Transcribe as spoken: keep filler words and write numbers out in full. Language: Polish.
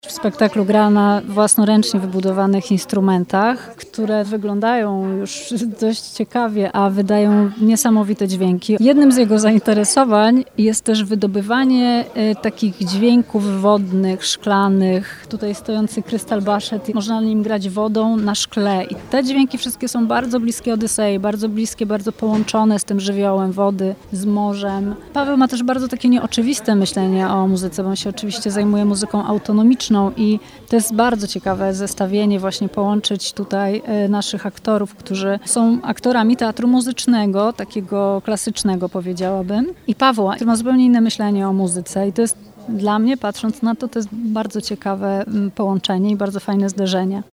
W spektaklu gra na własnoręcznie wybudowanych instrumentach, które wyglądają już dość ciekawie, a wydają niesamowite dźwięki. Jednym z jego zainteresowań jest też wydobywanie y, takich dźwięków wodnych, szklanych. Tutaj stojący krystal baszet, można nim grać wodą na szkle. I te dźwięki wszystkie są bardzo bliskie Odysei, bardzo bliskie, bardzo połączone z tym żywiołem wody, z morzem. Paweł ma też bardzo takie nieoczywiste myślenie o muzyce, bo on się oczywiście zajmuje muzyką autonomiczną, i to jest bardzo ciekawe zestawienie, właśnie połączyć tutaj naszych aktorów, którzy są aktorami teatru muzycznego, takiego klasycznego powiedziałabym, i Pawła, który ma zupełnie inne myślenie o muzyce i to jest dla mnie, patrząc na to, to jest bardzo ciekawe połączenie i bardzo fajne zderzenie.